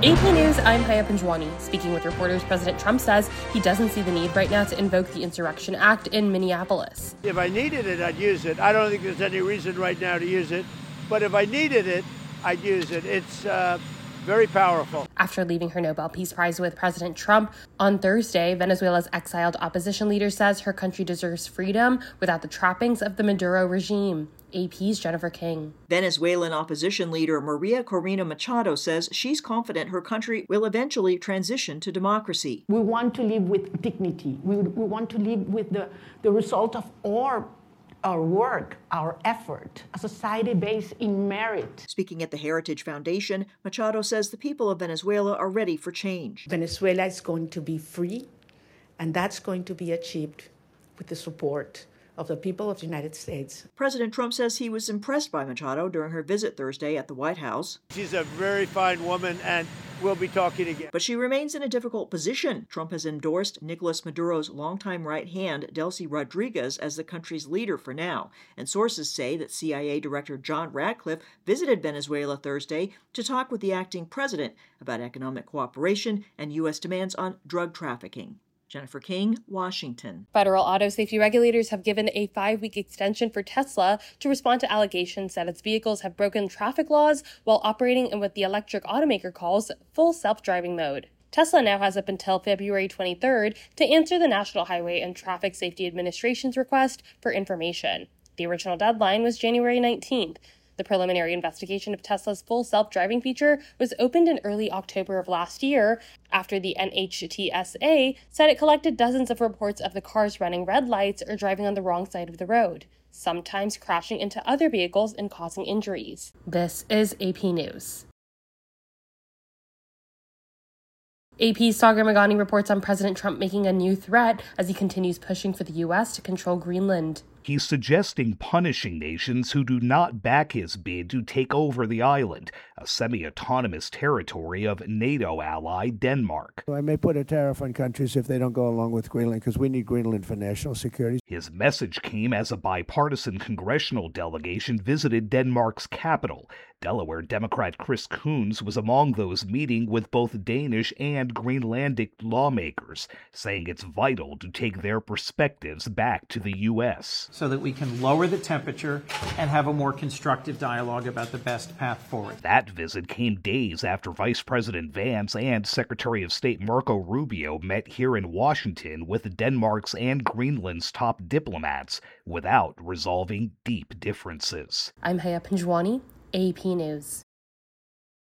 AP News, I'm Haya Panjwani. Speaking with reporters, President Trump says he doesn't see the need right now to invoke the Insurrection Act in Minneapolis. If I needed it, I'd use it. I don't think there's any reason right now to use it. But if I needed it, I'd use it. It's very powerful. After leaving her Nobel Peace Prize with President Trump on Thursday, Venezuela's exiled opposition leader says her country deserves freedom without the trappings of the Maduro regime. AP's Jennifer King. Venezuelan opposition leader Maria Corina Machado says she's confident her country will eventually transition to democracy. We want to live with dignity. We want to live with the result of our work, our effort, a society based in merit. Speaking at the Heritage Foundation, Machado says the people of Venezuela are ready for change. Venezuela is going to be free, and that's going to be achieved with the support of the people of the United States. President Trump says he was impressed by Machado during her visit Thursday at the White House. She's a very fine woman, and we'll be talking again. But she remains in a difficult position. Trump has endorsed Nicolas Maduro's longtime right hand, Delcy Rodriguez, as the country's leader for now. And sources say that CIA Director John Ratcliffe visited Venezuela Thursday to talk with the acting president about economic cooperation and U.S. demands on drug trafficking. Jennifer King, Washington. Federal auto safety regulators have given a 5-week extension for Tesla to respond to allegations that its vehicles have broken traffic laws while operating in what the electric automaker calls full self-driving mode. Tesla now has up until February 23rd to answer the National Highway and Traffic Safety Administration's request for information. The original deadline was January 19th. The preliminary investigation of Tesla's full self-driving feature was opened in early October of last year after the NHTSA said it collected dozens of reports of the cars running red lights or driving on the wrong side of the road, sometimes crashing into other vehicles and causing injuries. This is AP News. AP's Sagar Meghani reports on President Trump making a new threat as he continues pushing for the U.S. to control Greenland. He's suggesting punishing nations who do not back his bid to take over the island, a semi-autonomous territory of NATO ally Denmark. I may put a tariff on countries if they don't go along with Greenland, because we need Greenland for national security. His message came as a bipartisan congressional delegation visited Denmark's capital. Delaware Democrat Chris Coons was among those meeting with both Danish and Greenlandic lawmakers, saying it's vital to take their perspectives back to the U.S. so that we can lower the temperature and have a more constructive dialogue about the best path forward. That visit came days after Vice President Vance and Secretary of State Marco Rubio met here in Washington with Denmark's and Greenland's top diplomats without resolving deep differences. I'm Haya Panjwani, AP News.